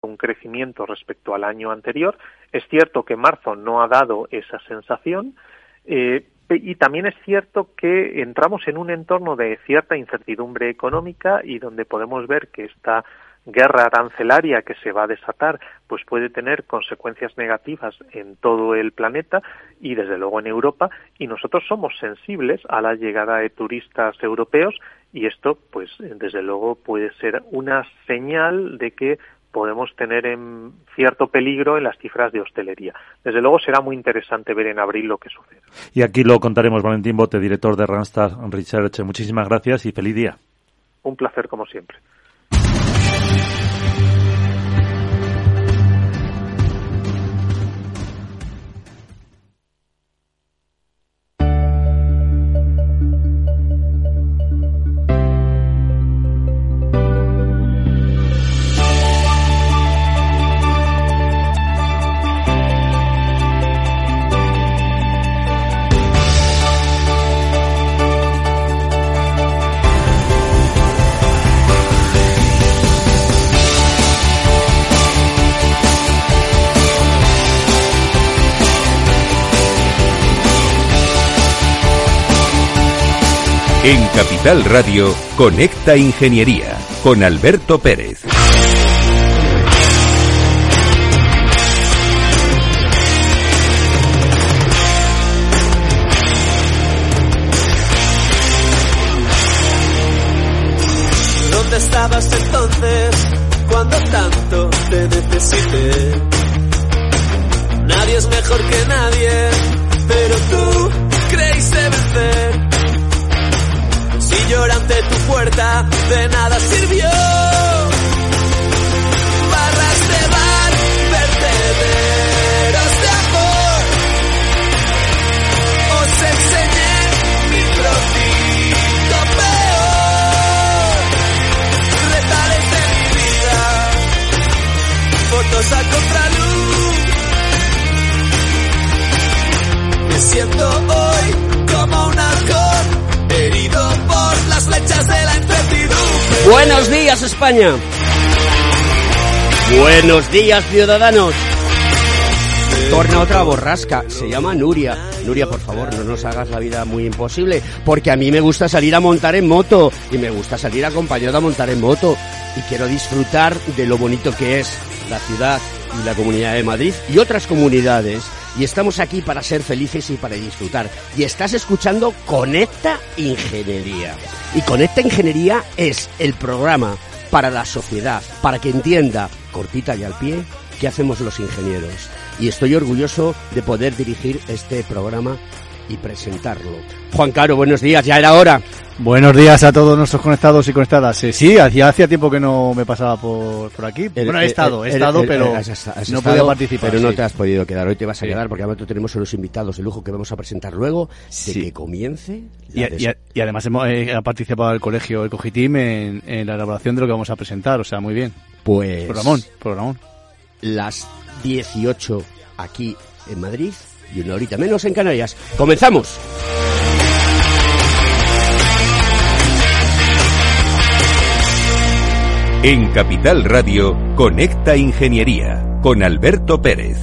un crecimiento respecto al año anterior. Es cierto que marzo no ha dado esa sensación, y también es cierto que entramos en un entorno de cierta incertidumbre económica y donde podemos ver que esta guerra arancelaria que se va a desatar pues puede tener consecuencias negativas en todo el planeta y desde luego en Europa, y nosotros somos sensibles a la llegada de turistas europeos, y esto pues desde luego puede ser una señal de que podemos tener en cierto peligro en las cifras de hostelería. Desde luego será muy interesante ver en abril lo que sucede. Y aquí lo contaremos. Valentín Bote, director de Randstad Research. Muchísimas gracias y feliz día. Un placer como siempre. En Capital Radio, Conecta Ingeniería, con Alberto Pérez. ¿Dónde estabas entonces, cuando tanto te necesité? Nadie es mejor que nadie, pero tú creíste vencer. Si lloré ante tu puerta, de nada sirvió. Barras de bar, vertederos de amor. Os enseñé mi trocito peor. Retales de mi vida, fotos a contraluz. Me siento hoy como un halcón, herido por las flechas de la incertidumbre. Buenos días, España. Buenos días, ciudadanos. Torna otra borrasca, se llama Nuria. Nuria, por favor, no nos hagas la vida muy imposible, porque a mí me gusta salir a montar en moto, y me gusta salir acompañado a montar en moto, y quiero disfrutar de lo bonito que es la ciudad y la Comunidad de Madrid y otras comunidades. Y estamos aquí para ser felices y para disfrutar. Y estás escuchando Conecta Ingeniería. Y Conecta Ingeniería es el programa para la sociedad, para que entienda, cortita y al pie, qué hacemos los ingenieros. Y estoy orgulloso de poder dirigir este programa y presentarlo. Juan Caro, buenos días, ya era hora. Buenos días a todos nuestros conectados y conectadas. Sí, hacía tiempo que no me pasaba por aquí. Bueno, he estado, pero no podía participar. Pero no te has podido quedar, hoy te vas a quedar, porque además tenemos unos invitados de lujo que vamos a presentar luego, de que comience. Y además ha participado el colegio, el Cogitim, en la elaboración de lo que vamos a presentar, o sea, muy bien. Pues... Programón. Las 18 aquí en Madrid y una horita menos en Canarias. ¡Comenzamos! En Capital Radio, Conecta Ingeniería, con Alberto Pérez.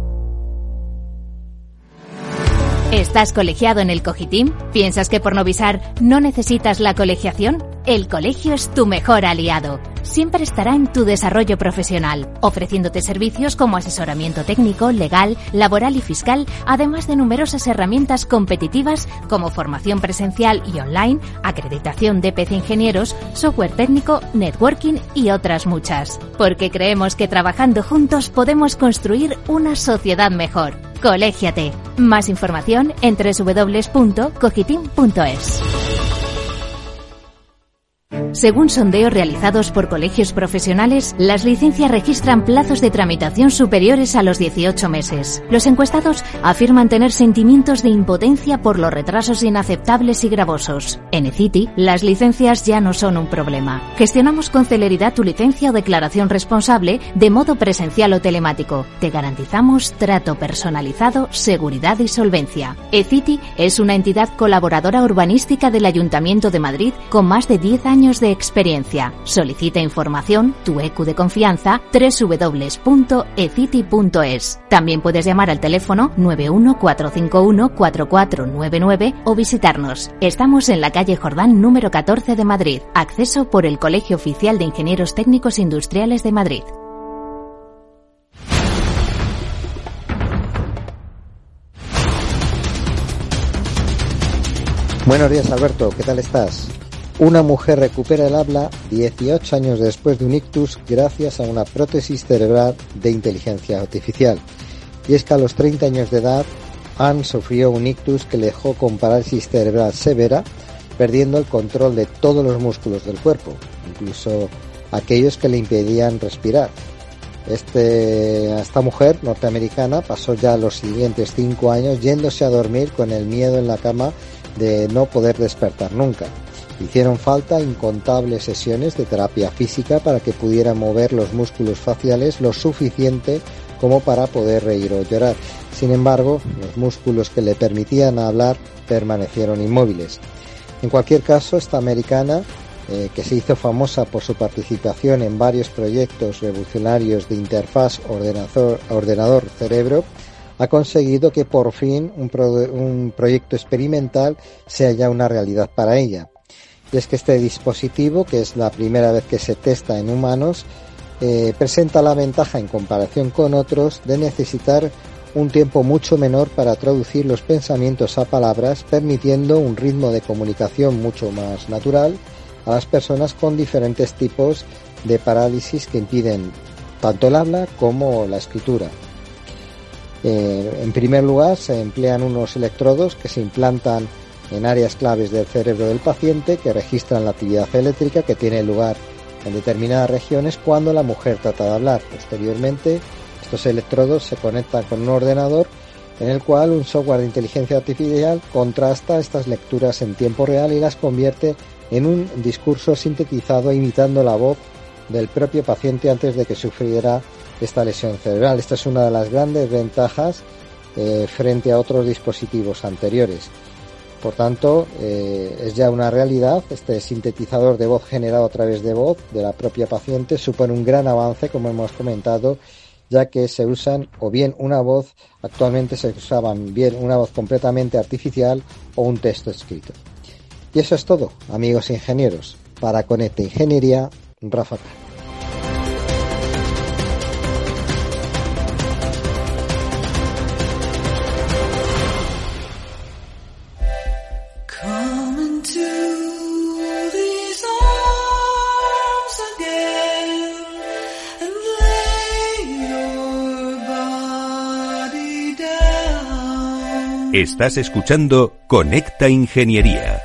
¿Estás colegiado en el Cogitim? ¿Piensas que por Novisar no necesitas la colegiación? El colegio es tu mejor aliado. Siempre estará en tu desarrollo profesional, ofreciéndote servicios como asesoramiento técnico, legal, laboral y fiscal, además de numerosas herramientas competitivas como formación presencial y online, acreditación de PC Ingenieros, software técnico, networking y otras muchas. Porque creemos que trabajando juntos podemos construir una sociedad mejor. Colégiate. Más información en www.cogitim.es. Según sondeos realizados por colegios profesionales, las licencias registran plazos de tramitación superiores a los 18 meses. Los encuestados afirman tener sentimientos de impotencia por los retrasos inaceptables y gravosos. En eCity, las licencias ya no son un problema. Gestionamos con celeridad tu licencia o declaración responsable de modo presencial o telemático. Te garantizamos trato personalizado, seguridad y solvencia. eCity es una entidad colaboradora urbanística del Ayuntamiento de Madrid con más de 10 años años de experiencia. Solicita información, tu EQ de confianza, www.ecity.es. También puedes llamar al teléfono 914514499 o visitarnos. Estamos en la calle Jordán número 14 de Madrid. Acceso por el Colegio Oficial de Ingenieros Técnicos Industriales de Madrid. Buenos días, Alberto, ¿qué tal estás? Una mujer recupera el habla 18 años después de un ictus gracias a una prótesis cerebral de inteligencia artificial. Y es que a los 30 años de edad, Anne sufrió un ictus que le dejó con parálisis cerebral severa, perdiendo el control de todos los músculos del cuerpo, incluso aquellos que le impedían respirar. Esta mujer norteamericana pasó ya los siguientes 5 años yéndose a dormir con el miedo en la cama de no poder despertar nunca. Hicieron falta incontables sesiones de terapia física para que pudiera mover los músculos faciales lo suficiente como para poder reír o llorar. Sin embargo, los músculos que le permitían hablar permanecieron inmóviles. En cualquier caso, esta americana, que se hizo famosa por su participación en varios proyectos revolucionarios de interfaz ordenador-cerebro, ha conseguido que por fin un proyecto experimental sea ya una realidad para ella. Y es que este dispositivo, que es la primera vez que se testa en humanos, presenta la ventaja en comparación con otros de necesitar un tiempo mucho menor para traducir los pensamientos a palabras, permitiendo un ritmo de comunicación mucho más natural a las personas con diferentes tipos de parálisis que impiden tanto el habla como la escritura. En primer lugar, se emplean unos electrodos que se implantan en áreas claves del cerebro del paciente que registran la actividad eléctrica que tiene lugar en determinadas regiones cuando la mujer trata de hablar. Posteriormente, estos electrodos se conectan con un ordenador en el cual un software de inteligencia artificial contrasta estas lecturas en tiempo real y las convierte en un discurso sintetizado imitando la voz del propio paciente antes de que sufriera esta lesión cerebral. Esta es una de las grandes ventajas frente a otros dispositivos anteriores. Por tanto, es ya una realidad. Este sintetizador de voz generado a través de voz de la propia paciente supone un gran avance, como hemos comentado, ya que se usan o bien una voz, actualmente se usaban bien una voz completamente artificial o un texto escrito. Y eso es todo, amigos ingenieros. Para Conecta Ingeniería, Rafa Caro. Estás escuchando Conecta Ingeniería.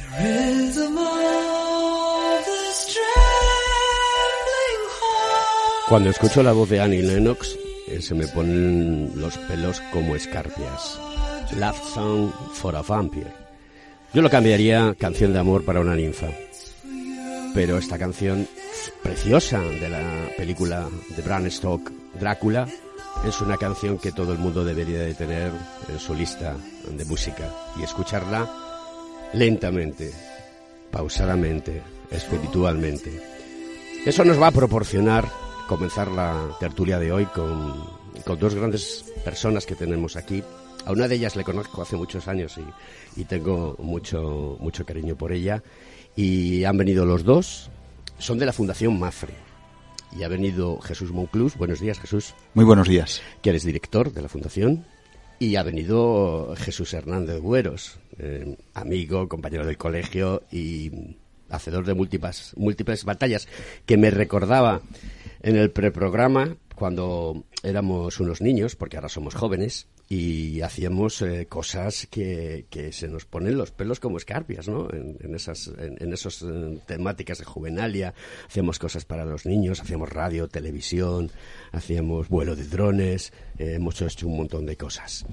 Cuando escucho la voz de Annie Lennox, se me ponen los pelos como escarpias. Love Song for a Vampire. Yo lo cambiaría Canción de amor para una ninfa. Pero esta canción preciosa de la película de Bram Stoker, Drácula, es una canción que todo el mundo debería de tener en su lista de música y escucharla lentamente, pausadamente, espiritualmente. Eso nos va a proporcionar comenzar la tertulia de hoy con dos grandes personas que tenemos aquí. A una de ellas le conozco hace muchos años y tengo mucho cariño por ella. Y han venido los dos, son de la Fundación MAPFRE. Y ha venido Jesús Monclús. Buenos días, Jesús. Muy buenos días. Que eres director de la Fundación. Y ha venido Jesús Hernández Bueros, amigo, compañero del colegio y hacedor de múltiples batallas, que me recordaba en el preprograma cuando éramos unos niños, porque ahora somos jóvenes, y hacíamos cosas que se nos ponen los pelos como escarpias, ¿no? En esas temáticas de juvenalia. Hacíamos cosas para los niños, hacíamos radio, televisión, hacíamos vuelo de drones, hemos hecho un montón de cosas.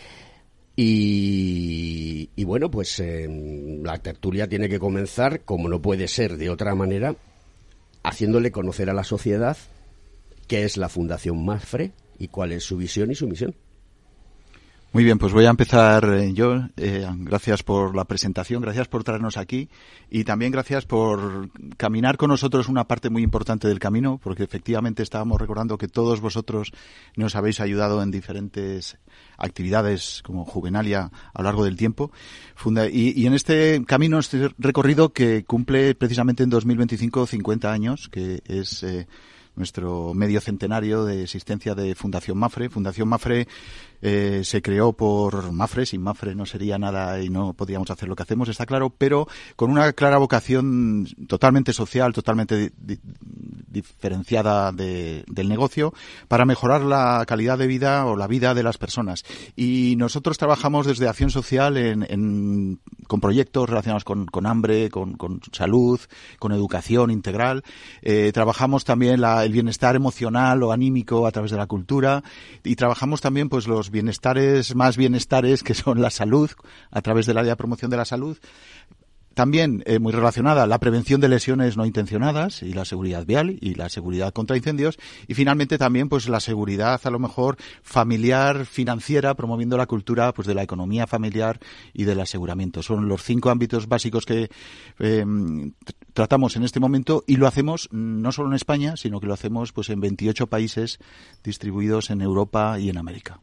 Y bueno, pues la tertulia tiene que comenzar, como no puede ser de otra manera, haciéndole conocer a la sociedad qué es la Fundación MAPFRE y cuál es su visión y su misión. Muy bien, pues voy a empezar yo. Gracias por la presentación, gracias por traernos aquí y también gracias por caminar con nosotros una parte muy importante del camino, porque efectivamente estábamos recordando que todos vosotros nos habéis ayudado en diferentes actividades como Juvenalia a lo largo del tiempo. Y en este camino, este recorrido que cumple precisamente en 2025 50 años, que es nuestro medio centenario de existencia de Fundación Mapfre. Fundación Mapfre se creó por Mapfre, sin Mapfre no sería nada y no podríamos hacer lo que hacemos, está claro, pero con una clara vocación totalmente social, totalmente diferenciada del negocio, para mejorar la calidad de vida o la vida de las personas. Y nosotros trabajamos desde acción social con proyectos relacionados con hambre, con salud, con educación integral. Trabajamos también el bienestar emocional o anímico a través de la cultura y trabajamos también pues los más bienestares que son la salud a través del área de promoción de la salud. También muy relacionada la prevención de lesiones no intencionadas y la seguridad vial y la seguridad contra incendios y finalmente también pues la seguridad a lo mejor familiar, financiera, promoviendo la cultura pues de la economía familiar y del aseguramiento. Son los 5 ámbitos básicos que tratamos en este momento y lo hacemos no solo en España, sino que lo hacemos pues en 28 países distribuidos en Europa y en América.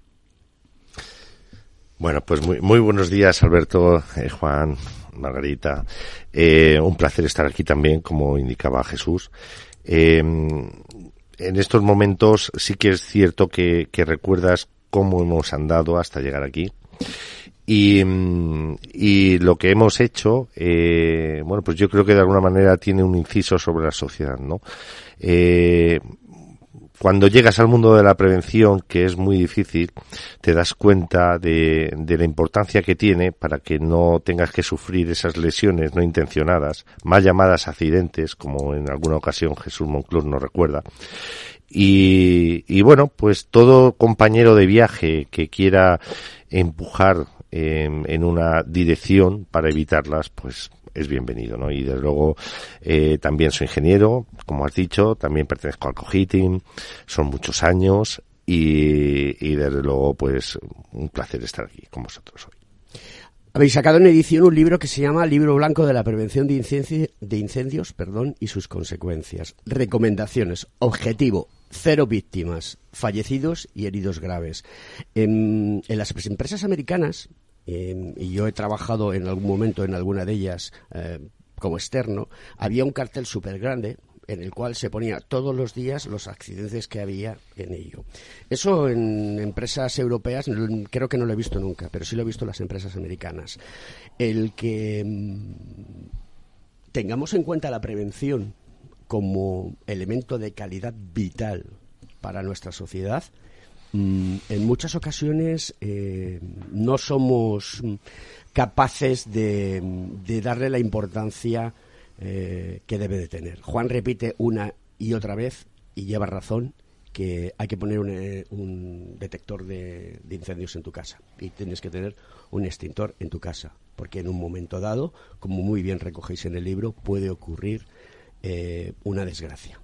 Bueno, pues muy buenos días, Alberto, Juan, Margarita. Un placer estar aquí también, como indicaba Jesús. En estos momentos sí que es cierto que recuerdas cómo hemos andado hasta llegar aquí. Y lo que hemos hecho, bueno, pues yo creo que de alguna manera tiene un inciso sobre la sociedad, ¿no? Cuando llegas al mundo de la prevención, que es muy difícil, te das cuenta de la importancia que tiene para que no tengas que sufrir esas lesiones no intencionadas, mal llamadas accidentes, como en alguna ocasión Jesús Monclús nos recuerda. Y bueno, pues todo compañero de viaje que quiera empujar en una dirección para evitarlas, pues es bienvenido, ¿no? Y desde luego también soy ingeniero, como has dicho, también pertenezco al Cogitim, son muchos años y desde luego pues un placer estar aquí con vosotros hoy. Habéis sacado en edición un libro que se llama Libro Blanco de la Prevención de Incendios, y sus consecuencias. Recomendaciones. Objetivo: 0 víctimas, fallecidos y heridos graves. En las empresas americanas, y yo he trabajado en algún momento en alguna de ellas como externo, había un cartel súper grande en el cual se ponía todos los días los accidentes que había en ello. Eso en empresas europeas creo que no lo he visto nunca, pero sí lo he visto en las empresas americanas. El que tengamos en cuenta la prevención como elemento de calidad vital para nuestra sociedad, en muchas ocasiones no somos capaces de darle la importancia que debe de tener. Juan repite una y otra vez, y lleva razón, que hay que poner un detector de incendios en tu casa y tienes que tener un extintor en tu casa, porque en un momento dado, como muy bien recogéis en el libro, puede ocurrir una desgracia.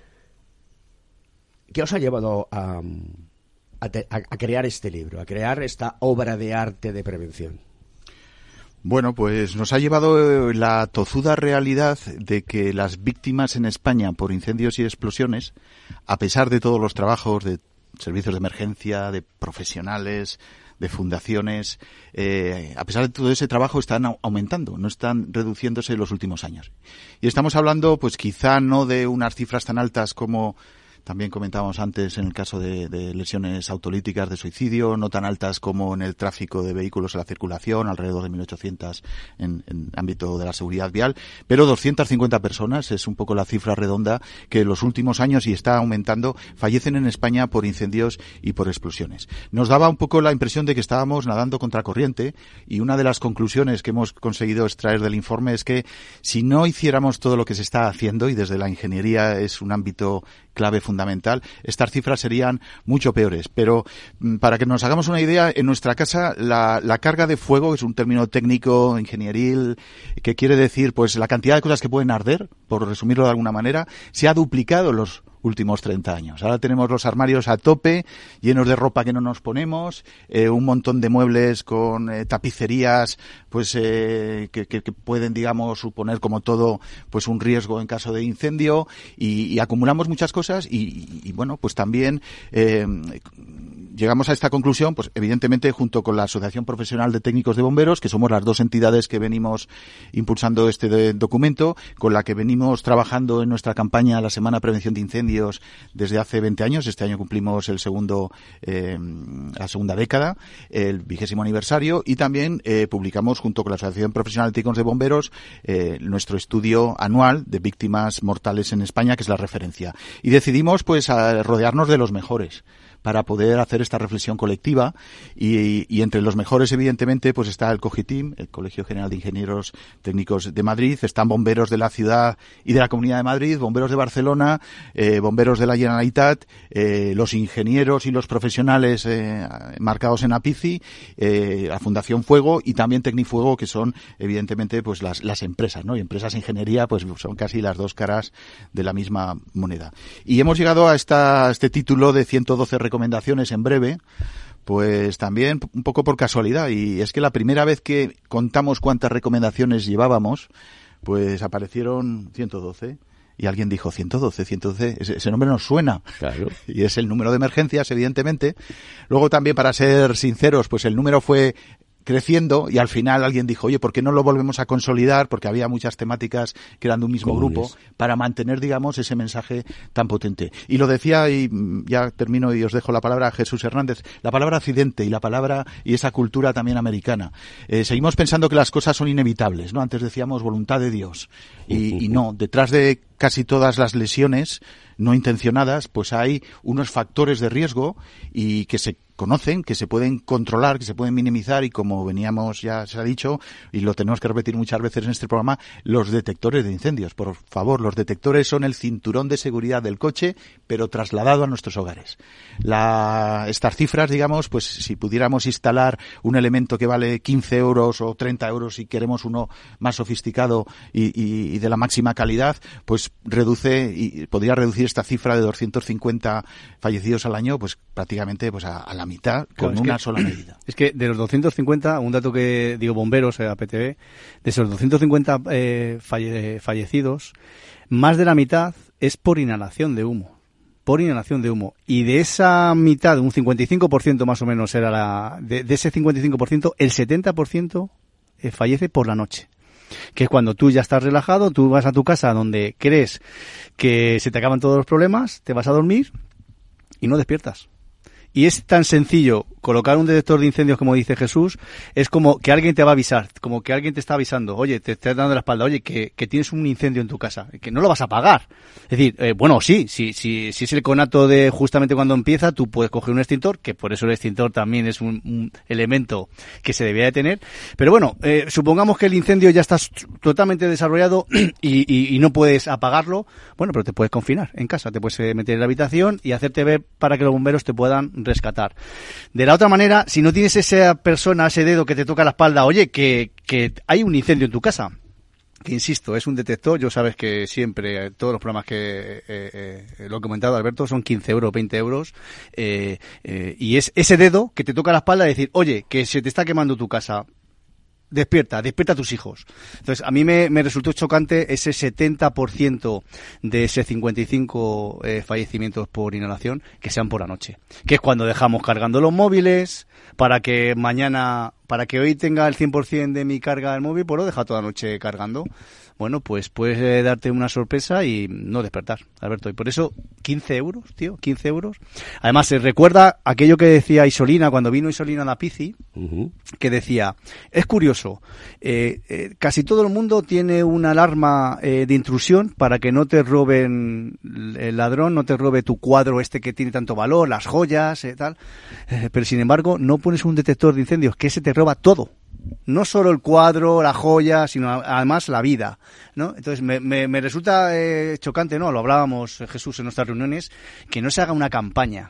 ¿Qué os ha llevado a crear este libro, a crear esta obra de arte de prevención? Bueno, pues nos ha llevado la tozuda realidad de que las víctimas en España por incendios y explosiones, a pesar de todos los trabajos de servicios de emergencia, de profesionales, de fundaciones, a pesar de todo ese trabajo están aumentando, no están reduciéndose en los últimos años. Y estamos hablando, pues quizá no de unas cifras tan altas como también comentábamos antes en el caso de lesiones autolíticas de suicidio, no tan altas como en el tráfico de vehículos en la circulación, alrededor de 1.800 en ámbito de la seguridad vial, pero 250 personas es un poco la cifra redonda que en los últimos años, y está aumentando, fallecen en España por incendios y por explosiones. Nos daba un poco la impresión de que estábamos nadando contracorriente, y una de las conclusiones que hemos conseguido extraer del informe es que si no hiciéramos todo lo que se está haciendo, y desde la ingeniería es un ámbito clave fundamental, estas cifras serían mucho peores. Pero para que nos hagamos una idea, en nuestra casa la carga de fuego, que es un término técnico, ingenieril, que quiere decir pues la cantidad de cosas que pueden arder, por resumirlo de alguna manera, se ha duplicado en los últimos 30 años. Ahora tenemos los armarios a tope, llenos de ropa que no nos ponemos, un montón de muebles con tapicerías, pues que pueden, digamos, suponer como todo, pues un riesgo en caso de incendio, y acumulamos muchas cosas y bueno, pues también llegamos a esta conclusión, pues evidentemente junto con la Asociación Profesional de Técnicos de Bomberos, que somos las dos entidades que venimos impulsando este documento, con la que venimos trabajando en nuestra campaña La Semana de Prevención de Incendios desde hace 20 años. Este año cumplimos la segunda década, el 20º aniversario, y también publicamos junto con la Asociación Profesional de Técnicos de Bomberos nuestro estudio anual de víctimas mortales en España, que es la referencia. Y decidimos pues rodearnos de los mejores para poder hacer esta reflexión colectiva, y entre los mejores evidentemente pues está el COGITIM, el Colegio General de Ingenieros Técnicos de Madrid, están bomberos de la ciudad y de la Comunidad de Madrid, bomberos de Barcelona, bomberos de la Generalitat, los ingenieros y los profesionales marcados en APICI, la Fundación Fuego y también Tecnifuego, que son evidentemente pues las empresas, ¿no? Y empresas de ingeniería pues son casi las dos caras de la misma moneda. Y hemos llegado a este título de 112 recomendaciones en breve, pues también un poco por casualidad, y es que la primera vez que contamos cuántas recomendaciones llevábamos, pues aparecieron 112. Y alguien dijo, 112, ese nombre nos suena. Claro. Y es el número de emergencias, evidentemente. Luego también, para ser sinceros, pues el número fue creciendo, y al final alguien dijo, oye, ¿por qué no lo volvemos a consolidar? Porque había muchas temáticas que eran de un mismo grupo, para mantener, digamos, ese mensaje tan potente. Y lo decía, y ya termino y os dejo la palabra a Jesús Hernández, la palabra accidente y esa cultura también americana. Seguimos pensando que las cosas son inevitables, ¿no? Antes decíamos voluntad de Dios. Y no, detrás de casi todas las lesiones no intencionadas, pues hay unos factores de riesgo y que se conocen, que se pueden controlar, que se pueden minimizar, y como veníamos, ya se ha dicho, y lo tenemos que repetir muchas veces en este programa, los detectores de incendios. Por favor, los detectores son el cinturón de seguridad del coche, pero trasladado a nuestros hogares. Estas cifras, digamos, pues si pudiéramos instalar un elemento que vale 15 euros o 30 euros si queremos uno más sofisticado y de la máxima calidad, pues podría reducir esta cifra de 250 fallecidos al año, pues prácticamente pues a la mitad, con claro, una sola medida. Es que de los 250, un dato que digo bomberos, APTV, de esos 250 fallecidos, más de la mitad es por inhalación de humo. Y de esa mitad, un 55% más o menos era de ese 55%, el 70% fallece por la noche. Que es cuando tú ya estás relajado, tú vas a tu casa donde crees que se te acaban todos los problemas, te vas a dormir y no despiertas. Y es tan sencillo colocar un detector de incendios, como dice Jesús, es como que alguien te va a avisar, como que alguien te está avisando, oye, te estás dando la espalda, oye, que tienes un incendio en tu casa, que no lo vas a apagar. Es decir, bueno, sí, es el conato de justamente cuando empieza, tú puedes coger un extintor, que por eso el extintor también es un elemento que se debía de tener, pero bueno, supongamos que el incendio ya está totalmente desarrollado y no puedes apagarlo, bueno, pero te puedes confinar en casa, te puedes meter en la habitación y hacerte ver para que los bomberos te puedan rescatar. De la otra manera, si no tienes esa persona, ese dedo que te toca la espalda, oye, que hay un incendio en tu casa, que insisto, es un detector, yo sabes que siempre, todos los programas que lo he comentado, Alberto, son 15 euros, 20 euros, y es ese dedo que te toca la espalda y decir, oye, que se te está quemando tu casa, despierta a tus hijos. Entonces, a mí me resultó chocante ese 70% de ese 55 fallecimientos por inhalación que sean por la noche. Que es cuando dejamos cargando los móviles, para que hoy tenga el 100% de mi carga del móvil, pues lo deja toda la noche cargando. Bueno, pues puedes darte una sorpresa y no despertar, Alberto. Y por eso, 15 euros, tío, 15 euros. Además, se recuerda aquello que decía Isolina, cuando vino Isolina a la PICI, que decía, es curioso, casi todo el mundo tiene una alarma de intrusión para que no te roben, el ladrón no te robe tu cuadro que tiene tanto valor, las joyas, tal. Pero sin embargo, no pones un detector de incendios, que ese te roba todo. No solo el cuadro, la joya, sino además la vida, ¿no? Entonces me resulta chocante, ¿no? Lo hablábamos, Jesús, en nuestras reuniones, que no se haga una campaña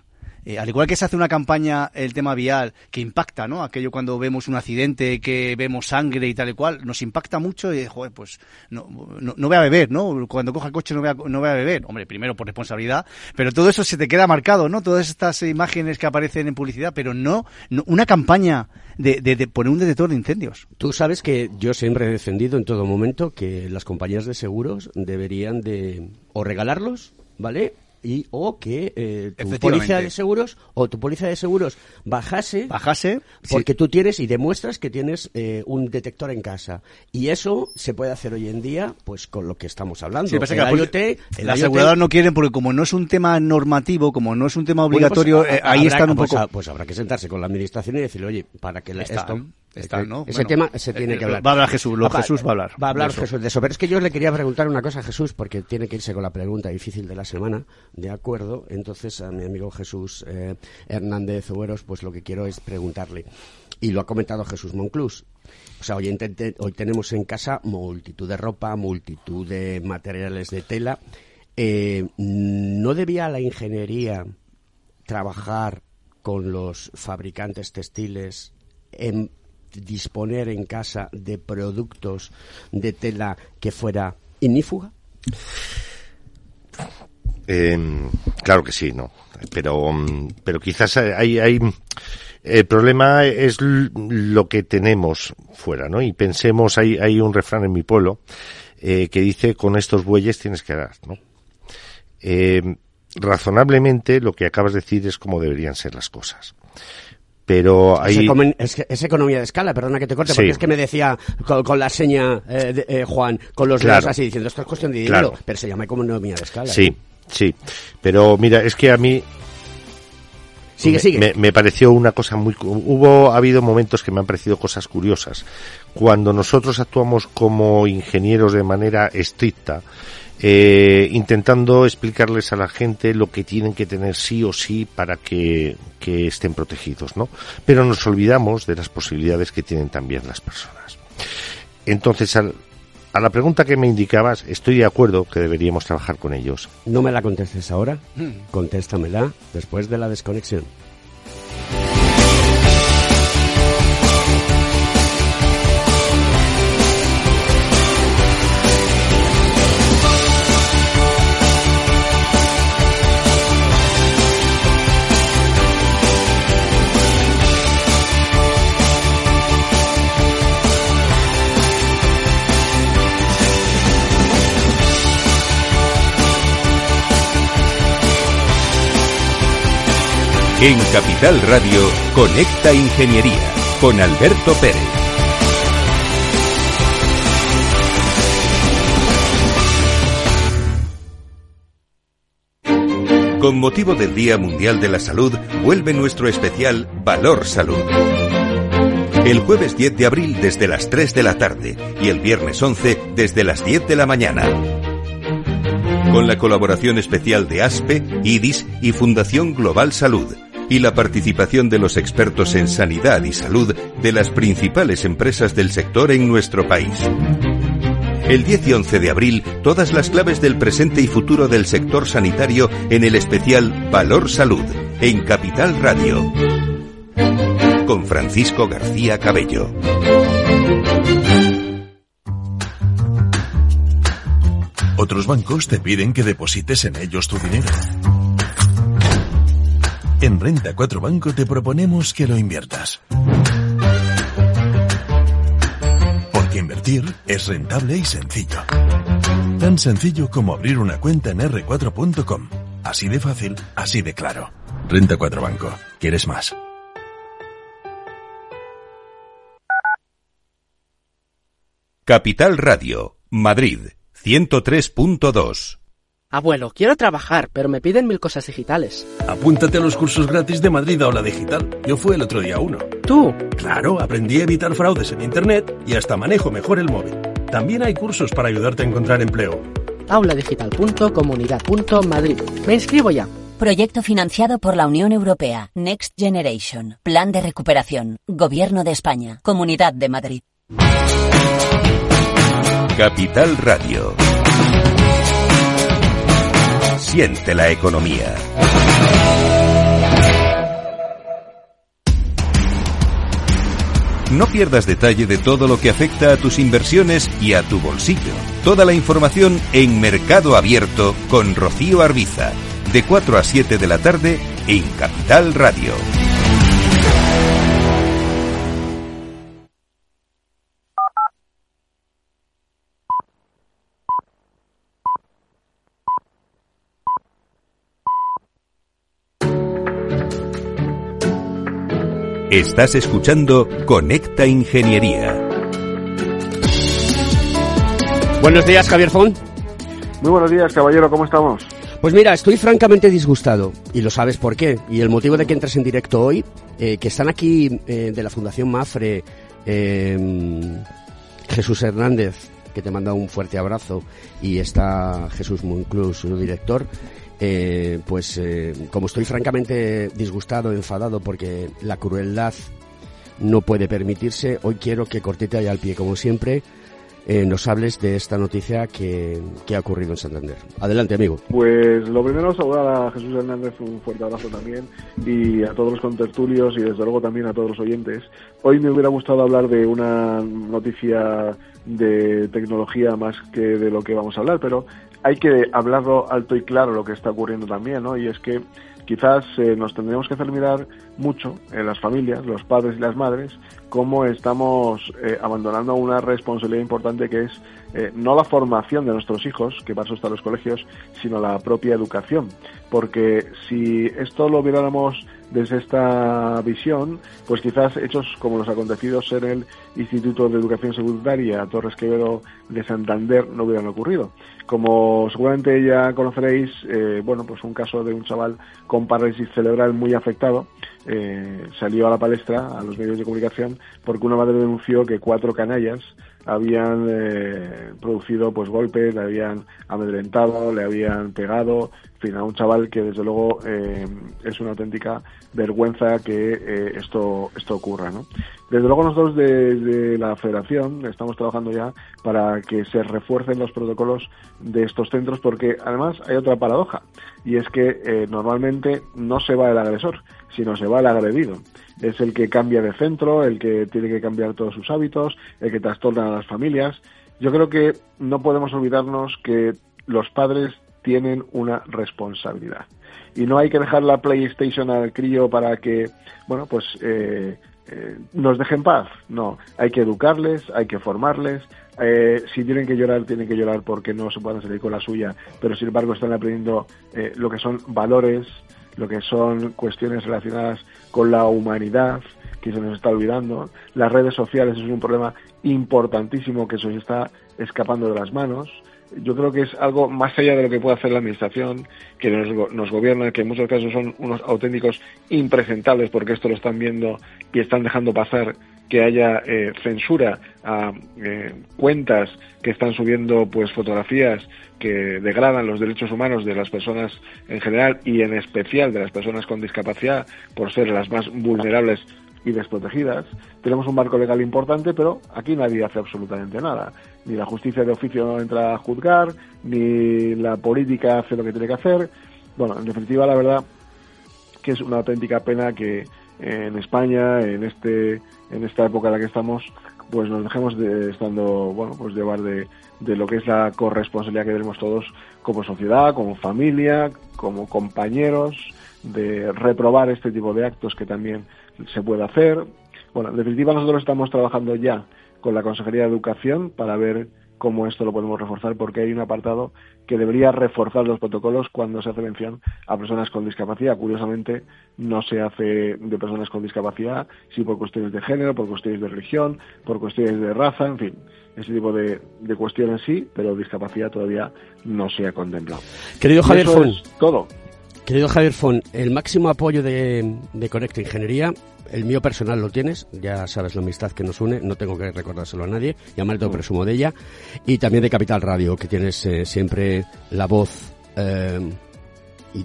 al igual que se hace una campaña, el tema vial, que impacta, ¿no? Aquello cuando vemos un accidente, que vemos sangre y tal y cual, nos impacta mucho y, joder, pues no voy a beber, ¿no? Cuando coja el coche no voy a beber. Hombre, primero por responsabilidad, pero todo eso se te queda marcado, ¿no? Todas estas imágenes que aparecen en publicidad, pero no una campaña de poner un detector de incendios. Tú sabes que yo siempre he defendido en todo momento que las compañías de seguros deberían de o regalarlos, ¿vale? O que tu póliza de seguros bajase porque tú tienes y demuestras que tienes un detector en casa, y eso se puede hacer hoy en día pues con lo que estamos hablando. Sí, las aseguradoras no quieren, porque como no es un tema normativo, como no es un tema obligatorio, ahí están un poco. Pues habrá que sentarse con la administración y decirle, oye, para que ¿no? Ese tema se tiene que hablar. Va a hablar Jesús, Jesús va a hablar. Va a hablar Jesús de eso. Pero es que yo le quería preguntar una cosa a Jesús, porque tiene que irse con la pregunta difícil de la semana, ¿de acuerdo? Entonces a mi amigo Jesús Hernández Hueros, pues lo que quiero es preguntarle, y lo ha comentado Jesús Monclús. O sea, hoy tenemos en casa multitud de ropa, multitud de materiales de tela. ¿No debía la ingeniería trabajar con los fabricantes textiles en disponer en casa de productos de tela que fuera ignífuga? Claro que sí, ¿no? Pero quizás hay el problema es lo que tenemos fuera, ¿no? Y pensemos, hay un refrán en mi pueblo que dice: con estos bueyes tienes que dar, ¿no? Razonablemente lo que acabas de decir es cómo deberían ser las cosas. Pero hay... Es economía de escala, perdona que te corte, porque es que me decía con la seña Juan, con los dedos así, diciendo esto es cuestión de dinero, pero se llama economía de escala. Sí, pero mira, es que a mí sigue. Me pareció una cosa ha habido momentos que me han parecido cosas curiosas. Cuando nosotros actuamos como ingenieros de manera estricta, intentando explicarles a la gente lo que tienen que tener sí o sí para que estén protegidos, ¿no? Pero nos olvidamos de las posibilidades que tienen también las personas. Entonces, a la pregunta que me indicabas, estoy de acuerdo que deberíamos trabajar con ellos. No me la contestes ahora, contéstamela después de la desconexión. En Capital Radio, Conecta Ingeniería, con Alberto Pérez. Con motivo del Día Mundial de la Salud, vuelve nuestro especial Valor Salud. El jueves 10 de abril desde las 3 de la tarde y el viernes 11 desde las 10 de la mañana. Con la colaboración especial de ASPE, IDIS y Fundación Global Salud, y la participación de los expertos en sanidad y salud de las principales empresas del sector en nuestro país. El 10 y 11 de abril, todas las claves del presente y futuro del sector sanitario en el especial Valor Salud, en Capital Radio. Con Francisco García Cabello. Otros bancos te piden que deposites en ellos tu dinero. En Renta 4 Banco te proponemos que lo inviertas. Porque invertir es rentable y sencillo. Tan sencillo como abrir una cuenta en r4.com. Así de fácil, así de claro. Renta 4 Banco. ¿Quieres más? Capital Radio, Madrid, 103.2. Abuelo, quiero trabajar, pero me piden 1000 cosas digitales. Apúntate a los cursos gratis de Madrid Aula Digital. Yo fui el otro día a uno. ¿Tú? Claro, aprendí a evitar fraudes en Internet y hasta manejo mejor el móvil. También hay cursos para ayudarte a encontrar empleo. auladigital.comunidad.madrid. Me inscribo ya. Proyecto financiado por la Unión Europea. Next Generation. Plan de recuperación. Gobierno de España. Comunidad de Madrid. Capital Radio. Siente la economía. No pierdas detalle de todo lo que afecta a tus inversiones y a tu bolsillo. Toda la información en Mercado Abierto con Rocío Arbiza, de 4 a 7 de la tarde en Capital Radio. Estás escuchando Conecta Ingeniería. Buenos días, Javier Font. Muy buenos días, caballero, ¿cómo estamos? Pues mira, estoy francamente disgustado, y lo sabes por qué. Y el motivo de que entres en directo hoy, que están aquí de la Fundación Mafre, Jesús Hernández, que te manda un fuerte abrazo, y está Jesús Monclús, su director. Como estoy francamente disgustado, enfadado, porque la crueldad no puede permitirse, hoy quiero que cortita y al pie, como siempre, nos hables de esta noticia que ha ocurrido en Santander. Adelante, amigo. Pues lo primero, saludar a Jesús Hernández, un fuerte abrazo también, y a todos los contertulios y desde luego también a todos los oyentes. Hoy me hubiera gustado hablar de una noticia de tecnología más que de lo que vamos a hablar, pero hay que hablarlo alto y claro lo que está ocurriendo también, ¿no? Y es que quizás nos tendremos que hacer mirar mucho en las familias, los padres y las madres, cómo estamos abandonando una responsabilidad importante que es no la formación de nuestros hijos, que para eso están los colegios, sino la propia educación. Porque si esto lo viéramos desde esta visión, pues quizás hechos como los acontecidos en el Instituto de Educación Secundaria Torres Quevedo de Santander no hubieran ocurrido. Como seguramente ya conoceréis, pues un caso de un chaval con parálisis cerebral muy afectado salió a la palestra, a los medios de comunicación, porque una madre denunció que 4 canallas habían producido pues golpes, le habían amedrentado, le habían pegado, en fin, a un chaval que desde luego es una auténtica vergüenza que esto ocurra, ¿no? Desde luego nosotros desde la Federación estamos trabajando ya para que se refuercen los protocolos de estos centros, porque además hay otra paradoja, y es que normalmente no se va el agresor, sino se va el agredido. Es el que cambia de centro, el que tiene que cambiar todos sus hábitos, el que trastorna a las familias. Yo creo que no podemos olvidarnos que los padres tienen una responsabilidad. Y no hay que dejar la PlayStation al crío para que, nos deje en paz. No, hay que educarles, hay que formarles. Si tienen que llorar porque no se pueden salir con la suya, pero sin embargo están aprendiendo lo que son valores, lo que son cuestiones relacionadas con la humanidad, que se nos está olvidando. Las redes sociales es un problema importantísimo que se nos está escapando de las manos. Yo creo que es algo más allá de lo que puede hacer la administración, que nos gobierna, que en muchos casos son unos auténticos impresentables, porque esto lo están viendo y están dejando pasar que haya censura a cuentas que están subiendo pues fotografías que degradan los derechos humanos de las personas en general y en especial de las personas con discapacidad por ser las más vulnerables y desprotegidas. Tenemos un marco legal importante, pero aquí nadie hace absolutamente nada. Ni la justicia de oficio entra a juzgar, ni la política hace lo que tiene que hacer. Bueno, en definitiva, la verdad que es una auténtica pena que en España, en esta época en la que estamos, pues nos dejemos de llevar de lo que es la corresponsabilidad que tenemos todos como sociedad, como familia, como compañeros, de reprobar este tipo de actos que también se puede hacer. Bueno, en definitiva nosotros estamos trabajando ya con la Consejería de Educación para ver cómo esto lo podemos reforzar, porque hay un apartado que debería reforzar los protocolos cuando se hace mención a personas con discapacidad. Curiosamente, no se hace de personas con discapacidad, sí por cuestiones de género, por cuestiones de religión, por cuestiones de raza, en fin, ese tipo de cuestiones sí, pero discapacidad todavía no se ha contemplado. Querido Javier Font, todo. Querido Javier Font, el máximo apoyo de Conecta Ingeniería, el mío personal lo tienes, ya sabes la amistad que nos une, no tengo que recordárselo a nadie, ya me lo presumo de ella, y también de Capital Radio, que tienes siempre la voz y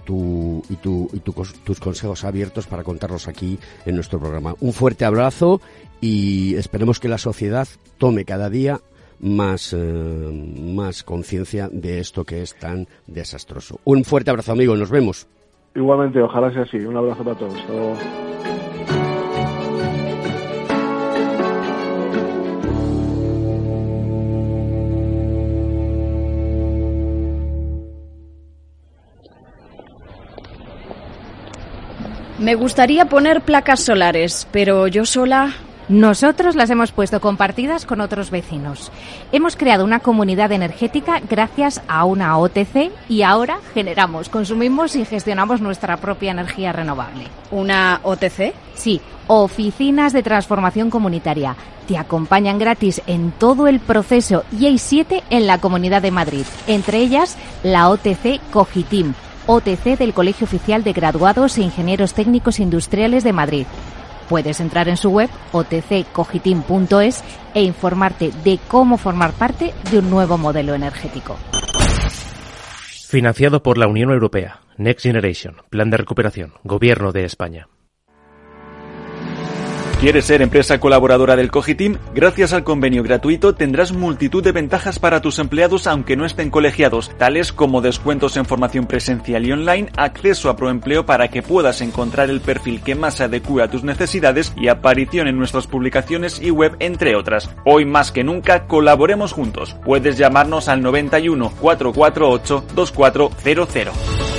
tus consejos abiertos para contarlos aquí en nuestro programa. Un fuerte abrazo y esperemos que la sociedad tome cada día más conciencia de esto que es tan desastroso. Un fuerte abrazo, amigo, nos vemos. Igualmente, ojalá sea así. Un abrazo para todos. Hasta luego. Me gustaría poner placas solares, pero yo sola... Nosotros las hemos puesto compartidas con otros vecinos. Hemos creado una comunidad energética gracias a una OTC y ahora generamos, consumimos y gestionamos nuestra propia energía renovable. ¿Una OTC? Sí, Oficinas de Transformación Comunitaria. Te acompañan gratis en todo el proceso y hay 7 en la Comunidad de Madrid. Entre ellas, la OTC Cogitim, OTC del Colegio Oficial de Graduados e Ingenieros Técnicos Industriales de Madrid. Puedes entrar en su web otccogitim.es e informarte de cómo formar parte de un nuevo modelo energético. Financiado por la Unión Europea. Next Generation. Plan de recuperación. Gobierno de España. ¿Quieres ser empresa colaboradora del Cogitim? Gracias al convenio gratuito tendrás multitud de ventajas para tus empleados aunque no estén colegiados, tales como descuentos en formación presencial y online, acceso a Proempleo para que puedas encontrar el perfil que más se adecue a tus necesidades y aparición en nuestras publicaciones y web, entre otras. Hoy más que nunca, colaboremos juntos. Puedes llamarnos al 91 448 2400.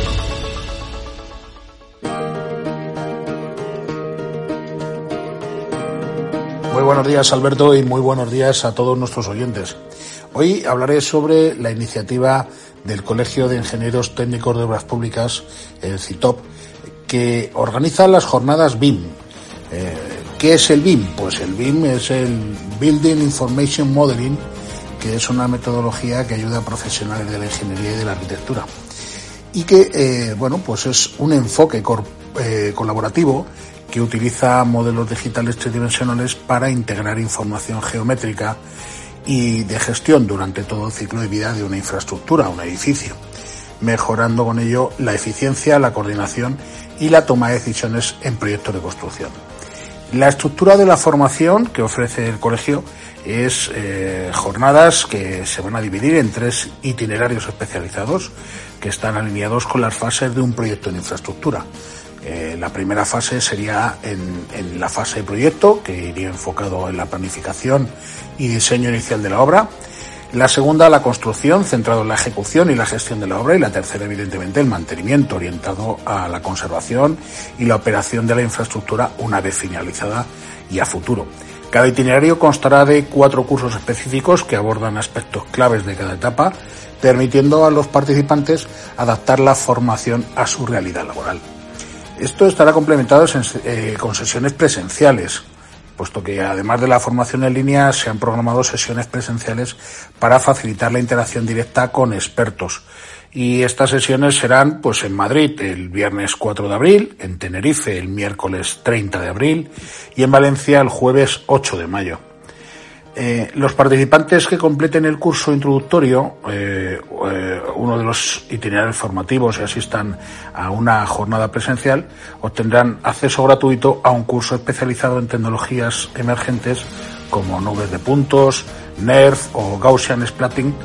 Muy buenos días, Alberto, y muy buenos días a todos nuestros oyentes. Hoy hablaré sobre la iniciativa del Colegio de Ingenieros Técnicos de Obras Públicas, el CITOP, que organiza las jornadas BIM. ¿Qué es el BIM? Pues el BIM es el Building Information Modeling, que es una metodología que ayuda a profesionales de la ingeniería y de la arquitectura. Y que, pues es un enfoque colaborativo que utiliza modelos digitales tridimensionales para integrar información geométrica y de gestión durante todo el ciclo de vida de una infraestructura, un edificio, mejorando con ello la eficiencia, la coordinación y la toma de decisiones en proyectos de construcción. La estructura de la formación que ofrece el colegio es jornadas que se van a dividir en 3 itinerarios especializados que están alineados con las fases de un proyecto en infraestructura. La primera fase sería en la fase de proyecto, que iría enfocado en la planificación y diseño inicial de la obra. La segunda, la construcción, centrado en la ejecución y la gestión de la obra. Y la tercera, evidentemente, el mantenimiento, orientado a la conservación y la operación de la infraestructura una vez finalizada y a futuro. Cada itinerario constará de 4 cursos específicos que abordan aspectos claves de cada etapa, permitiendo a los participantes adaptar la formación a su realidad laboral. Esto estará complementado con sesiones presenciales, puesto que además de la formación en línea se han programado sesiones presenciales para facilitar la interacción directa con expertos. Y estas sesiones serán en Madrid el viernes 4 de abril, en Tenerife el miércoles 30 de abril y en Valencia el jueves 8 de mayo. Los participantes que completen el curso introductorio, uno de los itinerarios formativos y asistan a una jornada presencial, obtendrán acceso gratuito a un curso especializado en tecnologías emergentes como nubes de puntos, NERF o Gaussian Splatting,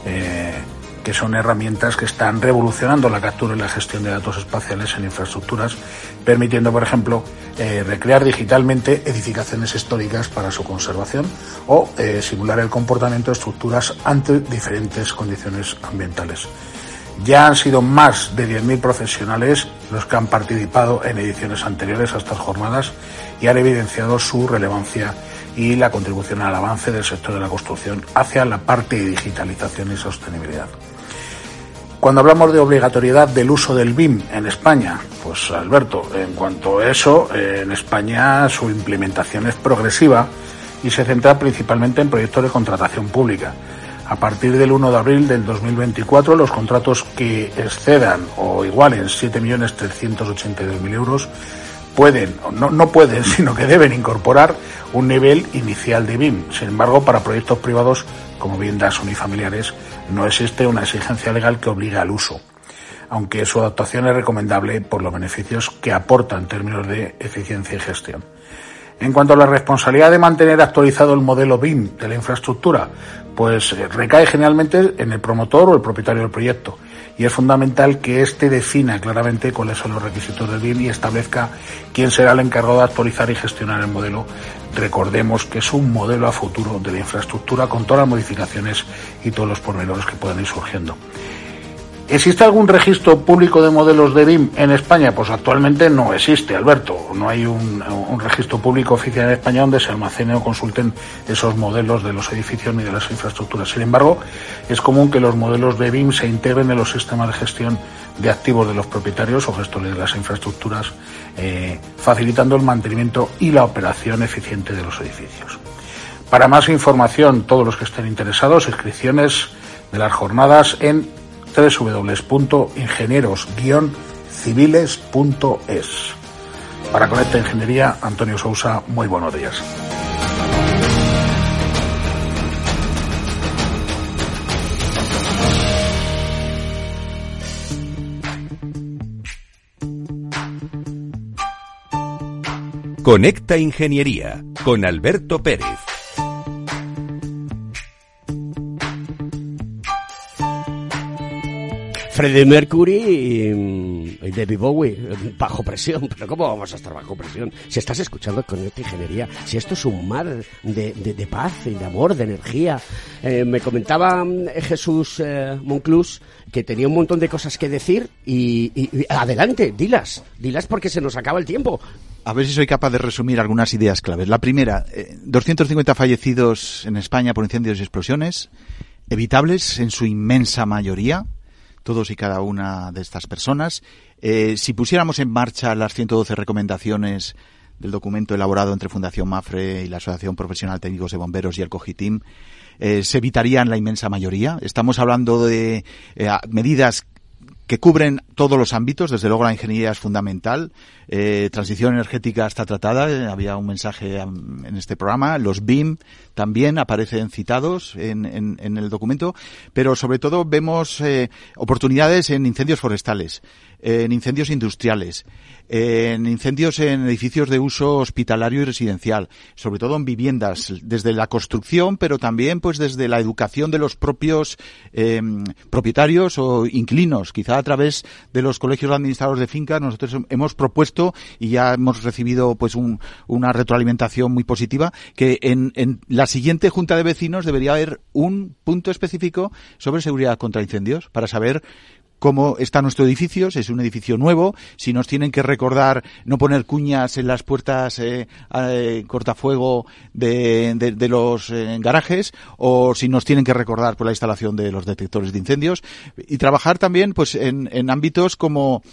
que son herramientas que están revolucionando la captura y la gestión de datos espaciales en infraestructuras, permitiendo, por ejemplo, recrear digitalmente edificaciones históricas para su conservación o simular el comportamiento de estructuras ante diferentes condiciones ambientales. Ya han sido más de 10.000 profesionales los que han participado en ediciones anteriores a estas jornadas y han evidenciado su relevancia y la contribución al avance del sector de la construcción hacia la parte de digitalización y sostenibilidad. Cuando hablamos de obligatoriedad del uso del BIM en España, pues Alberto, en cuanto a eso, en España su implementación es progresiva y se centra principalmente en proyectos de contratación pública. A partir del 1 de abril del 2024, los contratos que excedan o igualen 7.382.000 euros no pueden, sino que deben incorporar un nivel inicial de BIM. Sin embargo, para proyectos privados como viviendas unifamiliares no existe una exigencia legal que obligue al uso, aunque su adaptación es recomendable por los beneficios que aporta en términos de eficiencia y gestión. En cuanto a la responsabilidad de mantener actualizado el modelo BIM de la infraestructura, pues recae generalmente en el promotor o el propietario del proyecto, y es fundamental que éste defina claramente cuáles son los requisitos del BIM y establezca quién será el encargado de actualizar y gestionar el modelo. Recordemos que es un modelo a futuro de la infraestructura con todas las modificaciones y todos los pormenores que puedan ir surgiendo. ¿Existe algún registro público de modelos de BIM en España? Pues actualmente no existe, Alberto. No hay un registro público oficial en España donde se almacenen o consulten esos modelos de los edificios ni de las infraestructuras. Sin embargo, es común que los modelos de BIM se integren en los sistemas de gestión de activos de los propietarios o gestores de las infraestructuras, facilitando el mantenimiento y la operación eficiente de los edificios. Para más información, todos los que estén interesados, inscripciones de las jornadas en www.ingenieros-civiles.es. Para Conecta Ingeniería, Antonio Sousa, muy buenos días. Conecta Ingeniería con Alberto Pérez. Freddie Mercury y David Bowie bajo presión. Pero ¿cómo vamos a estar bajo presión? Si estás escuchando Conecta Ingeniería, si esto es un mar de paz y de amor, de energía. Me comentaba Jesús Monclús que tenía un montón de cosas que decir y adelante, dilas porque se nos acaba el tiempo. A ver si soy capaz de resumir algunas ideas claves. La primera, 250 fallecidos en España por incendios y explosiones, evitables en su inmensa mayoría, todos y cada una de estas personas. Si pusiéramos en marcha las 112 recomendaciones del documento elaborado entre Fundación Mapfre y la Asociación Profesional Técnicos de Bomberos y el COGITIM, se evitarían la inmensa mayoría. Estamos hablando de medidas que cubren todos los ámbitos. Desde luego la ingeniería es fundamental. Transición energética está tratada. Había un mensaje en este programa. Los BIM también aparecen citados en el documento. Pero sobre todo vemos oportunidades en incendios forestales, en incendios industriales, en incendios en edificios de uso hospitalario y residencial, sobre todo en viviendas, desde la construcción, pero también pues desde la educación de los propios propietarios o inquilinos. Quizá a través de los colegios de administradores de fincas nosotros hemos propuesto y ya hemos recibido pues una retroalimentación muy positiva, que en la siguiente junta de vecinos debería haber un punto específico sobre seguridad contra incendios para saber cómo está nuestro edificio, si es un edificio nuevo, si nos tienen que recordar no poner cuñas en las puertas cortafuego de los garajes, o si nos tienen que recordar por la instalación de los detectores de incendios, y trabajar también pues en ámbitos como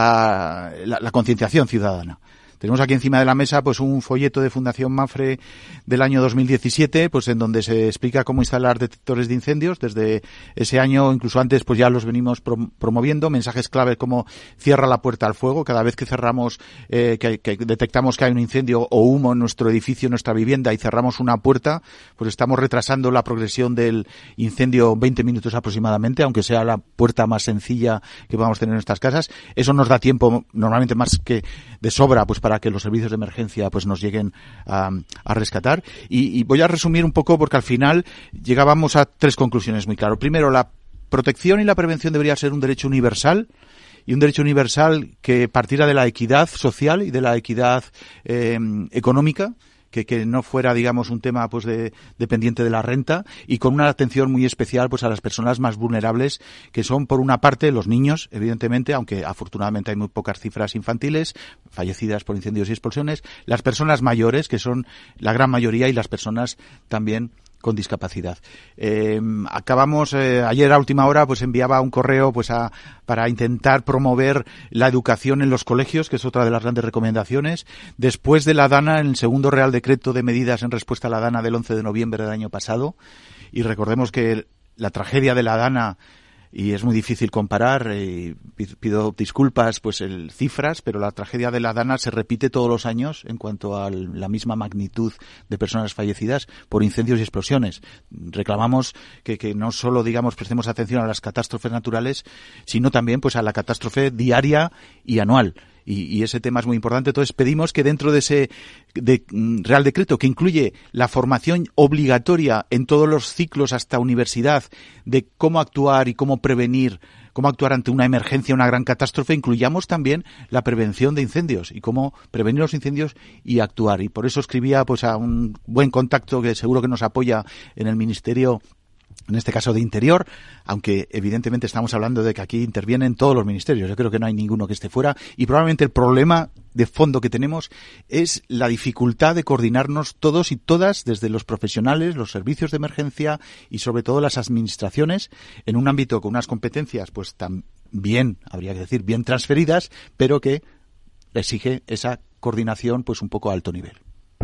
la concienciación ciudadana. Tenemos aquí encima de la mesa pues un folleto de Fundación Mapfre del año 2017, pues en donde se explica cómo instalar detectores de incendios. Desde ese año, incluso antes, pues ya los venimos promoviendo. Mensajes clave como cierra la puerta al fuego. Cada vez que cerramos, que detectamos que hay un incendio o humo en nuestro edificio, en nuestra vivienda, y cerramos una puerta, pues estamos retrasando la progresión del incendio 20 minutos aproximadamente, aunque sea la puerta más sencilla que podamos tener en nuestras casas. Eso nos da tiempo, normalmente más que de sobra, pues para que los servicios de emergencia pues nos lleguen a rescatar. Y voy a resumir un poco porque al final llegábamos a 3 conclusiones muy claras. Primero, la protección y la prevención debería ser un derecho universal, y un derecho universal que partiera de la equidad social y de la equidad económica, que no fuera, digamos, un tema pues dependiente de la renta, y con una atención muy especial pues a las personas más vulnerables, que son por una parte los niños, evidentemente, aunque afortunadamente hay muy pocas cifras infantiles fallecidas por incendios y explosiones, las personas mayores, que son la gran mayoría, y las personas también con discapacidad. Acabamos ayer a última hora, pues enviaba un correo pues para intentar promover la educación en los colegios, que es otra de las grandes recomendaciones. Después de la DANA, en el segundo Real Decreto de Medidas en respuesta a la DANA del 11 de noviembre del año pasado, y recordemos que la tragedia de la DANA, y es muy difícil comparar, pido disculpas pues cifras, pero la tragedia de la DANA se repite todos los años en cuanto a la misma magnitud de personas fallecidas por incendios y explosiones. Reclamamos que no solo, digamos, prestemos atención a las catástrofes naturales, sino también pues a la catástrofe diaria y anual. Y ese tema es muy importante. Entonces pedimos que dentro de ese Real Decreto, que incluye la formación obligatoria en todos los ciclos hasta universidad de cómo actuar y cómo prevenir, cómo actuar ante una emergencia, una gran catástrofe, incluyamos también la prevención de incendios y cómo prevenir los incendios y actuar. Y por eso escribía pues a un buen contacto que seguro que nos apoya en el Ministerio en este caso de Interior, aunque evidentemente estamos hablando de que aquí intervienen todos los ministerios. Yo creo que no hay ninguno que esté fuera y probablemente el problema de fondo que tenemos es la dificultad de coordinarnos todos y todas, desde los profesionales, los servicios de emergencia y sobre todo las administraciones, en un ámbito con unas competencias pues también, habría que decir, bien transferidas, pero que exige esa coordinación pues un poco a alto nivel.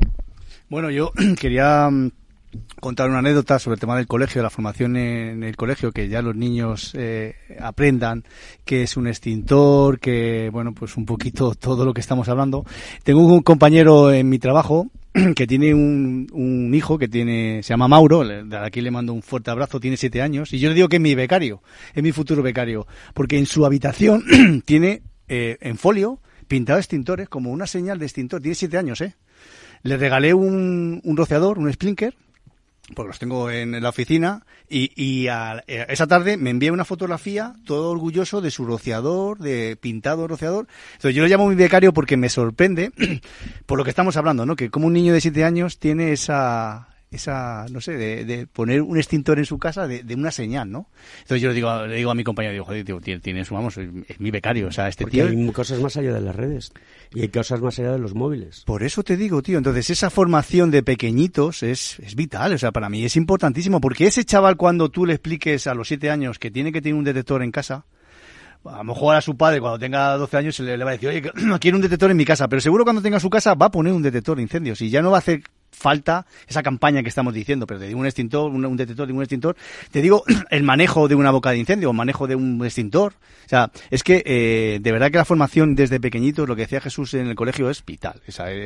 Bueno, yo quería contar una anécdota sobre el tema del colegio, de la formación en el colegio, que ya los niños aprendan qué es un extintor, que, bueno, pues un poquito todo lo que estamos hablando. Tengo un compañero en mi trabajo que tiene un hijo que se llama Mauro, de aquí le mando un fuerte abrazo, tiene 7 años, y yo le digo que es mi becario, es mi futuro becario, porque en su habitación tiene en folio pintado extintores como una señal de extintor. Tiene 7 años, Le regalé un rociador, un Sprinkler, porque los tengo en la oficina, y esa tarde me envía una fotografía todo orgulloso de su rociador, de pintado rociador. Entonces yo lo llamo mi becario porque me sorprende por lo que estamos hablando, ¿no? Que como un niño de 7 años tiene esa no sé, de poner un extintor en su casa de una señal, ¿no? Entonces yo le digo a mi compañero, digo, joder, tío, tienes, vamos, es mi becario, o sea, porque tío... hay cosas más allá de las redes y hay cosas más allá de los móviles. Por eso te digo, tío, entonces esa formación de pequeñitos es vital, o sea, para mí es importantísimo, porque ese chaval, cuando tú le expliques a los 7 años que tiene que tener un detector en casa, a lo mejor a su padre cuando tenga 12 años se le va a decir, oye, quiero un detector en mi casa, pero seguro cuando tenga su casa va a poner un detector de incendios y ya no va a hacer falta esa campaña que estamos diciendo, pero te digo un extintor, un detector de un extintor, te digo el manejo de una boca de incendio, o manejo de un extintor. O sea, es que de verdad que la formación desde pequeñitos, lo que decía Jesús en el colegio, es vital,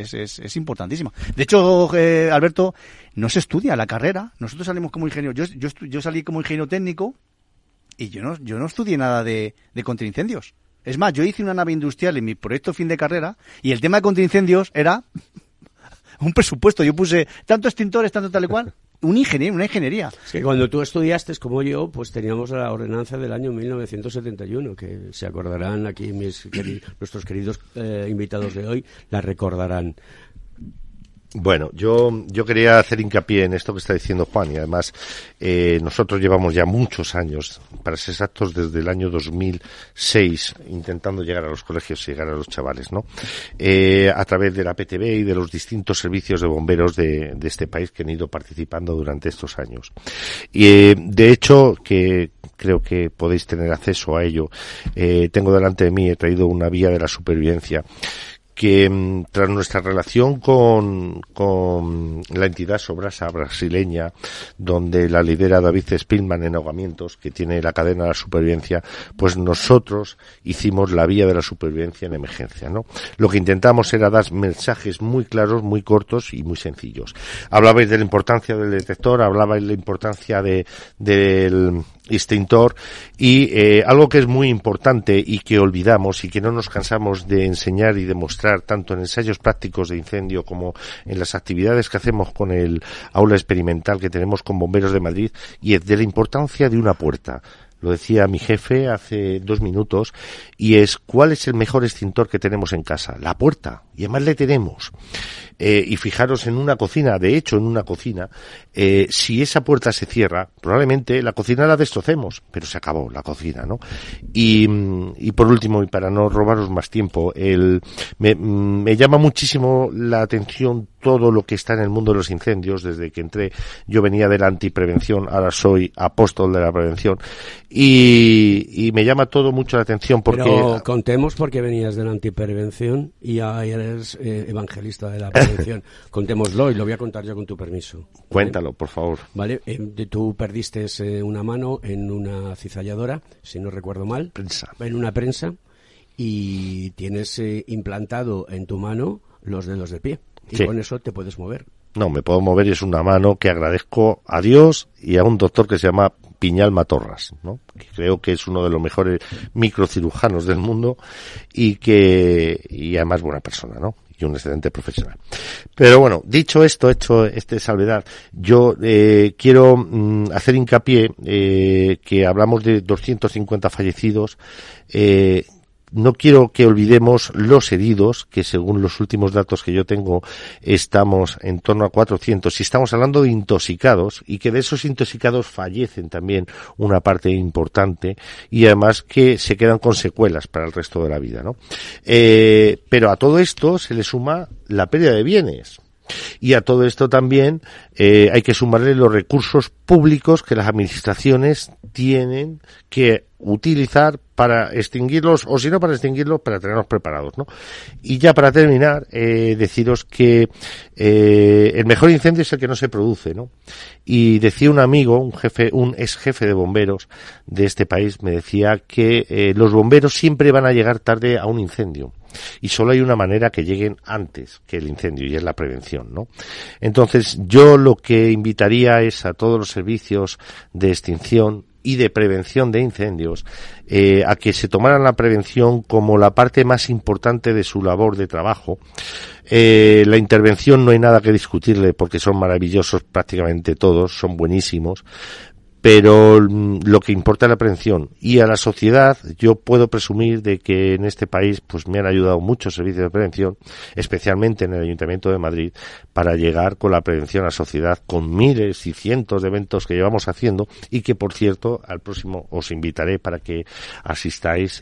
es importantísima. De hecho, Alberto, no se estudia la carrera. Nosotros salimos como ingenieros, yo salí como ingeniero técnico y yo no estudié nada de contraincendios. Es más, yo hice una nave industrial en mi proyecto fin de carrera y el tema de contraincendios era un presupuesto. Yo puse tanto extintores, tanto tal y cual. Una ingeniería. Es que cuando tú estudiaste, como yo, pues teníamos la ordenanza del año 1971, que se acordarán aquí nuestros queridos invitados de hoy, la recordarán. Bueno, yo quería hacer hincapié en esto que está diciendo Juan, y además nosotros llevamos ya muchos años, para ser exactos desde el año 2006, intentando llegar a los colegios y llegar a los chavales, ¿no? A través de la PTV y de los distintos servicios de bomberos de este país que han ido participando durante estos años. Y de hecho, que creo que podéis tener acceso a ello, tengo delante de mí, he traído una vía de la supervivencia, que tras nuestra relación con la entidad Sobrasa brasileña, donde la lidera David Spillman en ahogamientos, que tiene la cadena de la supervivencia, pues nosotros hicimos la vía de la supervivencia en emergencia, ¿no? Lo que intentamos era dar mensajes muy claros, muy cortos y muy sencillos. Hablabais de la importancia del detector, hablabais de la importancia del extintor y algo que es muy importante y que olvidamos y que no nos cansamos de enseñar y demostrar tanto en ensayos prácticos de incendio como en las actividades que hacemos con el aula experimental que tenemos con Bomberos de Madrid, y es de la importancia de una puerta. Lo decía mi jefe hace 2 minutos, y es ¿cuál es el mejor extintor que tenemos en casa? La puerta, y además le tenemos. Y fijaros en una cocina, de hecho en una cocina, si esa puerta se cierra, probablemente la cocina la destrocemos, pero se acabó la cocina, ¿no? Y por último, y para no robaros más tiempo, me llama muchísimo la atención todo lo que está en el mundo de los incendios. Desde que entré yo venía de la antiprevención, ahora soy apóstol de la prevención, y me llama todo mucho la atención porque... Pero contemos por qué venías de la antiprevención y ahora eres evangelista de la prevención. Contémoslo y lo voy a contar yo con tu permiso. ¿Vale? Cuéntalo, por favor. Vale, tú perdiste una mano en una cizalladora, si no recuerdo mal. En una prensa, y tienes implantado en tu mano los dedos del pie. Y sí, con eso te puedes mover. No, me puedo mover, y es una mano que agradezco a Dios y a un doctor que se llama Piñal Matorras, ¿no? Que creo que es uno de los mejores microcirujanos del mundo y además buena persona, ¿no? Y un excelente profesional. Pero bueno, dicho esto, hecho este salvedad, yo quiero hacer hincapié que hablamos de 250 fallecidos, no quiero que olvidemos los heridos, que según los últimos datos que yo tengo estamos en torno a 400, y estamos hablando de intoxicados, y que de esos intoxicados fallecen también una parte importante, y además que se quedan con secuelas para el resto de la vida, ¿no? Pero a todo esto se le suma la pérdida de bienes. Y a todo esto también hay que sumarle los recursos públicos que las administraciones tienen que utilizar para extinguirlos, o si no para extinguirlos, para tenerlos preparados, ¿no? Y ya para terminar, deciros que el mejor incendio es el que no se produce, ¿no? Y decía un amigo, un ex jefe de bomberos de este país, me decía que los bomberos siempre van a llegar tarde a un incendio. Y solo hay una manera que lleguen antes que el incendio, y es la prevención, ¿no? Entonces, yo lo que invitaría es a todos los servicios de extinción y de prevención de incendios a que se tomaran la prevención como la parte más importante de su labor de trabajo. La intervención no hay nada que discutirle porque son maravillosos prácticamente todos, son buenísimos, pero lo que importa es la prevención. Y a la sociedad, yo puedo presumir de que en este país pues me han ayudado muchos servicios de prevención, especialmente en el Ayuntamiento de Madrid, para llegar con la prevención a la sociedad, con miles y cientos de eventos que llevamos haciendo, y que, por cierto, al próximo os invitaré para que asistáis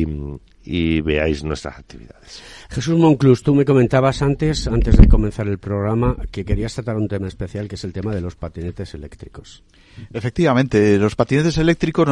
y veáis nuestras actividades. Jesús Monclús, tú me comentabas antes de comenzar el programa, que querías tratar un tema especial, que es el tema de los patinetes eléctricos. Efectivamente, los patinetes eléctricos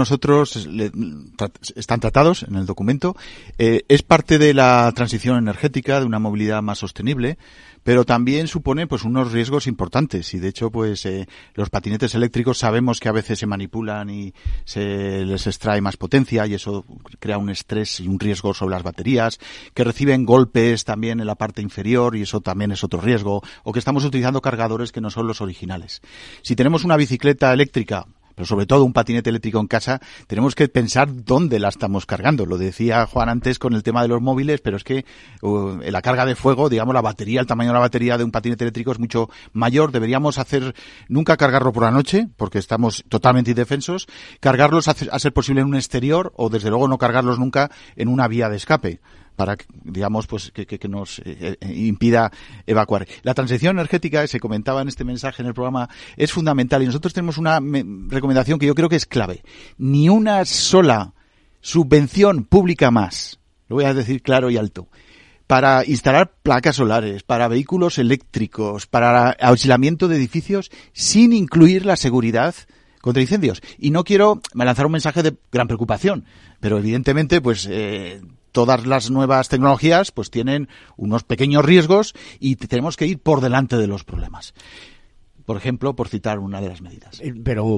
están tratados en el documento. Es parte de la transición energética, de una movilidad más sostenible, pero también supone pues unos riesgos importantes, y de hecho pues los patinetes eléctricos sabemos que a veces se manipulan y se les extrae más potencia, y eso crea un estrés y un riesgo sobre las baterías, que reciben golpes también en la parte inferior, y eso también es otro riesgo, o que estamos utilizando cargadores que no son los originales. Si tenemos una bicicleta eléctrica, pero sobre todo un patinete eléctrico en casa, tenemos que pensar dónde la estamos cargando. Lo decía Juan antes con el tema de los móviles, pero es que la carga de fuego, digamos, la batería, el tamaño de la batería de un patinete eléctrico es mucho mayor. Deberíamos nunca cargarlo por la noche, porque estamos totalmente indefensos, cargarlos a ser posible en un exterior, o desde luego no cargarlos nunca en una vía de escape, para, digamos, pues que nos impida evacuar. La transición energética, se comentaba en este mensaje en el programa, es fundamental, y nosotros tenemos una recomendación que yo creo que es clave. Ni una sola subvención pública más, lo voy a decir claro y alto, para instalar placas solares, para vehículos eléctricos, para aislamiento de edificios, sin incluir la seguridad contra incendios. Y no quiero lanzar un mensaje de gran preocupación, pero evidentemente, pues todas las nuevas tecnologías pues tienen unos pequeños riesgos, y tenemos que ir por delante de los problemas. Por ejemplo, por citar una de las medidas. Pero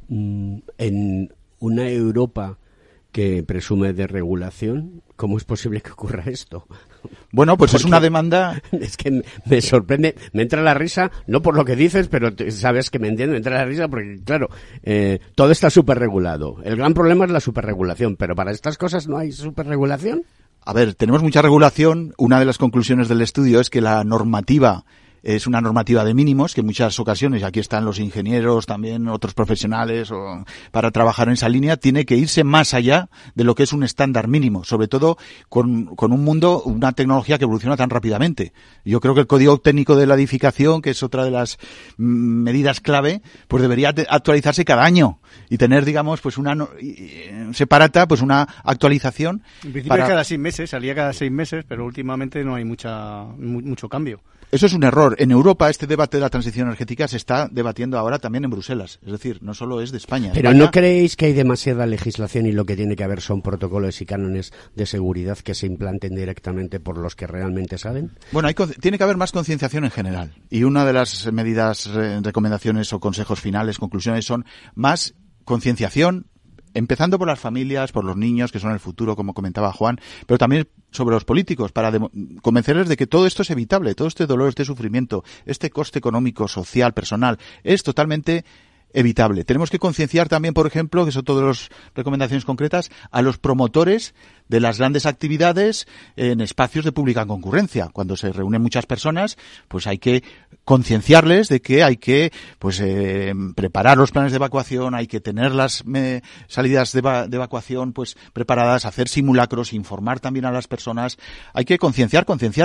en una Europa que presume de regulación, ¿cómo es posible que ocurra esto? Bueno, pues porque es una demanda. Es que me sorprende, me entra la risa, no por lo que dices, pero sabes que me entiendo, me entra la risa porque, claro, todo está superregulado. El gran problema es la superregulación, pero para estas cosas no hay superregulación. A ver, tenemos mucha regulación. Una de las conclusiones del estudio es que la normativa es una normativa de mínimos, que en muchas ocasiones, aquí están los ingenieros, también otros profesionales, para trabajar en esa línea, tiene que irse más allá de lo que es un estándar mínimo, sobre todo con un mundo, una tecnología que evoluciona tan rápidamente. Yo creo que el código técnico de la edificación, que es otra de las medidas clave, pues debería actualizarse cada año y tener, digamos, pues una separata, pues una actualización. En principio cada 6 meses, salía cada 6 meses, pero últimamente no hay mucho cambio. Eso es un error. En Europa este debate de la transición energética se está debatiendo ahora también en Bruselas. Es decir, no solo es de España. Pero ¿no creéis que hay demasiada legislación y lo que tiene que haber son protocolos y cánones de seguridad que se implanten directamente por los que realmente saben? Bueno, tiene que haber más concienciación en general. Y una de las medidas, recomendaciones o consejos finales, conclusiones, son más concienciación, empezando por las familias, por los niños, que son el futuro, como comentaba Juan, pero también sobre los políticos, para convencerles de que todo esto es evitable, todo este dolor, este sufrimiento, este coste económico, social, personal, es totalmente evitable. Tenemos que concienciar también, por ejemplo, que son todas las recomendaciones concretas, a los promotores de las grandes actividades en espacios de pública concurrencia. Cuando se reúnen muchas personas, pues hay que concienciarles de que hay que pues preparar los planes de evacuación, hay que tener las salidas de evacuación pues preparadas, hacer simulacros, informar también a las personas. Hay que concienciar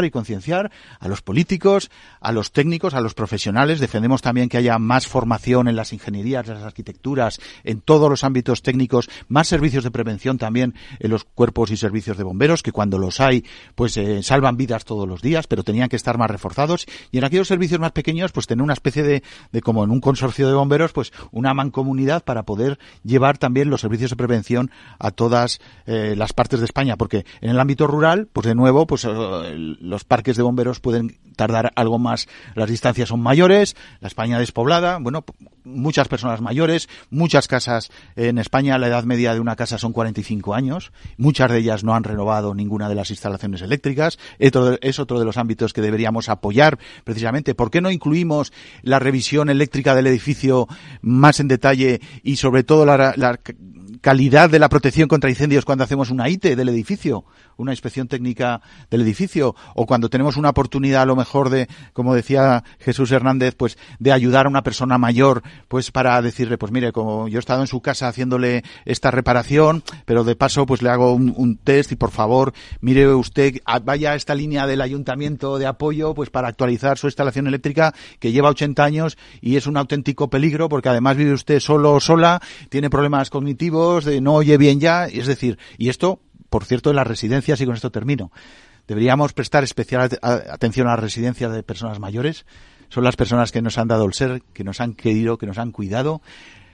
a los políticos, a los técnicos, a los profesionales. Defendemos también que haya más formación en las ingenierías, en las arquitecturas, en todos los ámbitos técnicos, más servicios de prevención también en los cuerpos y servicios de bomberos, que cuando los hay pues salvan vidas todos los días, pero tenían que estar más reforzados, y en aquellos servicios más pequeños pues tener una especie de como en un consorcio de bomberos, pues una mancomunidad para poder llevar también los servicios de prevención a todas las partes de España, porque en el ámbito rural pues de nuevo pues los parques de bomberos pueden tardar algo más, las distancias son mayores, la España despoblada, bueno, muchas personas mayores, muchas casas en España, la edad media de una casa son 45 años, muchas de ellas no han renovado ninguna de las instalaciones eléctricas. Es otro de los ámbitos que deberíamos apoyar precisamente. ¿Por qué no incluimos la revisión eléctrica del edificio más en detalle y sobre todo la calidad de la protección contra incendios cuando hacemos una ITE del edificio, una inspección técnica del edificio, o cuando tenemos una oportunidad a lo mejor de, como decía Jesús Hernández, pues de ayudar a una persona mayor, pues para decirle, pues mire, como yo he estado en su casa haciéndole esta reparación, pero de paso pues le hago un test y por favor, mire usted, vaya a esta línea del ayuntamiento de apoyo pues para actualizar su instalación eléctrica que lleva 80 años y es un auténtico peligro porque además vive usted solo o sola, tiene problemas cognitivos, no oye bien ya, es decir, y esto, por cierto, en las residencias, y con esto termino, deberíamos prestar especial atención a las residencias de personas mayores. Son las personas que nos han dado el ser, que nos han querido, que nos han cuidado.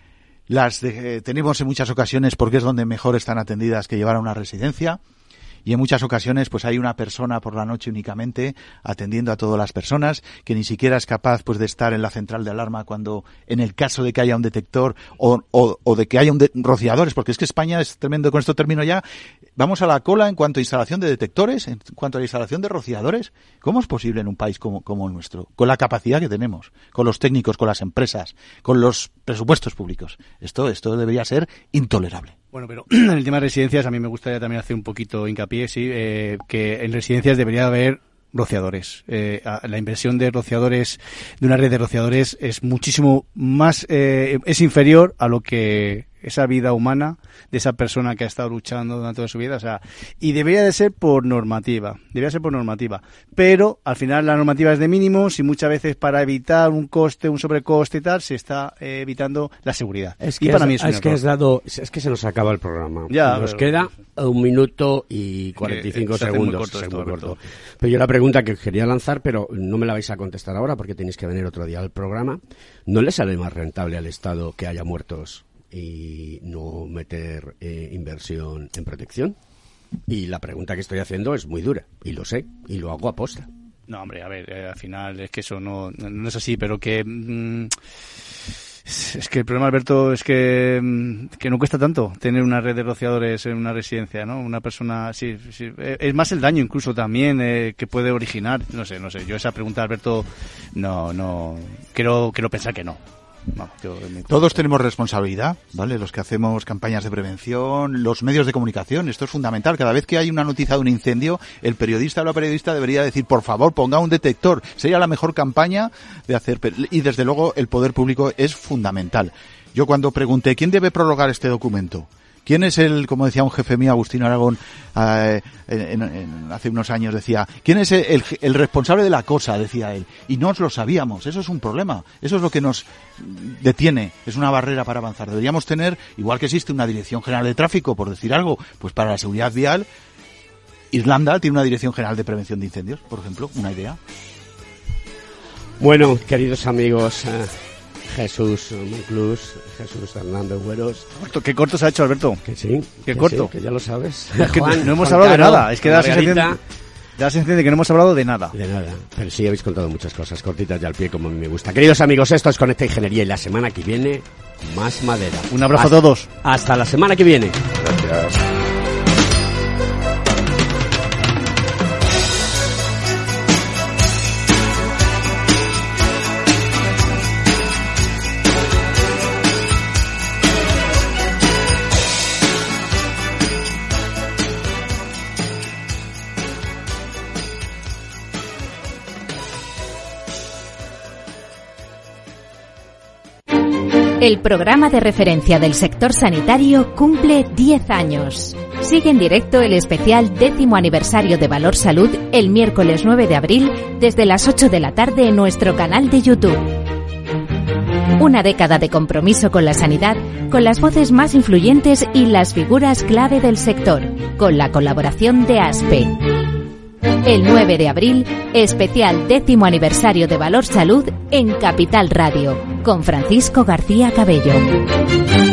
Tenemos en muchas ocasiones porque es donde mejor están atendidas que llevar a una residencia. Y en muchas ocasiones pues hay una persona por la noche únicamente atendiendo a todas las personas, que ni siquiera es capaz pues de estar en la central de alarma cuando en el caso de que haya un detector o de que haya rociadores, porque es que España es tremendo, con esto termino ya, vamos a la cola en cuanto a instalación de detectores, en cuanto a la instalación de rociadores. ¿Cómo es posible en un país como el nuestro, con la capacidad que tenemos, con los técnicos, con las empresas, con los presupuestos públicos? Esto debería ser intolerable. Bueno, pero en el tema de residencias a mí me gustaría también hacer un poquito hincapié, sí, que en residencias debería haber rociadores. La inversión de rociadores, de una red de rociadores, es muchísimo más, es inferior a lo que esa vida humana de esa persona que ha estado luchando durante toda su vida, o sea, y debería de ser por normativa, pero al final la normativa es de mínimos y muchas veces para evitar un sobrecoste y tal, se está evitando la seguridad. Es que y para mí es que se nos acaba el programa. Nos queda 1 minuto y 45 segundos. Muy corto. Pero yo la pregunta que quería lanzar, pero no me la vais a contestar ahora porque tenéis que venir otro día al programa, ¿no le sale más rentable al Estado que haya muertos y no meter inversión en protección? Y la pregunta que estoy haciendo es muy dura, y lo sé, y lo hago a posta. No, hombre, a ver, al final es que eso no es así, pero que es que el problema, Alberto, es que no cuesta tanto tener una red de rociadores en una residencia, ¿no? Una persona, sí, es más el daño incluso también que puede originar, no sé, yo esa pregunta, Alberto, no, quiero pensar que no. Todos tenemos responsabilidad, ¿vale? Los que hacemos campañas de prevención, los medios de comunicación, esto es fundamental. Cada vez que hay una noticia de un incendio, el periodista o la periodista debería decir, por favor, ponga un detector. Sería la mejor campaña de hacer. Y desde luego el poder público es fundamental. Yo cuando pregunté, ¿quién debe prologar este documento? ¿Quién es como decía un jefe mío, Agustín Aragón, hace unos años decía, ¿quién es el responsable de la cosa? Decía él. Y no lo sabíamos. Eso es un problema. Eso es lo que nos detiene. Es una barrera para avanzar. Deberíamos tener, igual que existe una Dirección General de Tráfico, por decir algo, pues para la seguridad vial, Irlanda tiene una Dirección General de Prevención de Incendios, por ejemplo, una idea. Bueno, queridos amigos, Jesús Monclús, Jesús Hernández Güeros. Qué corto se ha hecho, Alberto. Que sí. Qué corto. Sí, que ya lo sabes. Es que no hemos hablado de nada. Es que da la sensación de que no hemos hablado de nada. De nada. Pero sí habéis contado muchas cosas cortitas y al pie, como a mí me gusta. Queridos amigos, esto es Conecta Ingeniería y la semana que viene, más madera. Un abrazo a todos. Hasta la semana que viene. Gracias. El programa de referencia del sector sanitario cumple 10 años. Sigue en directo el especial 10º aniversario de Valor Salud el miércoles 9 de abril desde las 8 de la tarde en nuestro canal de YouTube. Una década de compromiso con la sanidad, con las voces más influyentes y las figuras clave del sector, con la colaboración de ASPE. El 9 de abril, especial 10º aniversario de Valor Salud en Capital Radio, con Francisco García Cabello.